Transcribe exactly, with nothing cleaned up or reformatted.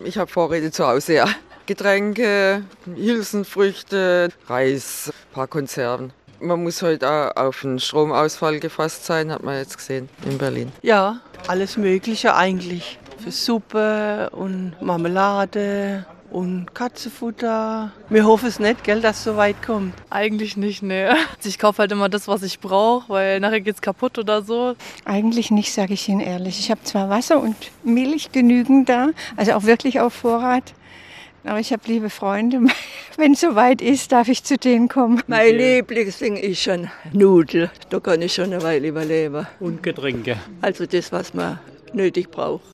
Ich habe Vorräte zu Hause, ja. Getränke, Hülsenfrüchte, Reis, ein paar Konserven. Man muss heute auch auf einen Stromausfall gefasst sein, hat man jetzt gesehen in Berlin. Ja, alles Mögliche eigentlich. Für Suppe und Marmelade und Katzenfutter. Wir hoffen es nicht, gell, dass es so weit kommt. Eigentlich nicht, ne. Ich kaufe halt immer das, was ich brauche, weil nachher geht's kaputt oder so. Eigentlich nicht, sage ich Ihnen ehrlich. Ich habe zwar Wasser und Milch genügend da, also auch wirklich auf Vorrat. Aber ich habe liebe Freunde. Wenn es soweit ist, darf ich zu denen kommen. Mein Lieblingsding ist schon Nudeln. Da kann ich schon eine Weile überleben. Und Getränke. Also das, was man nötig braucht.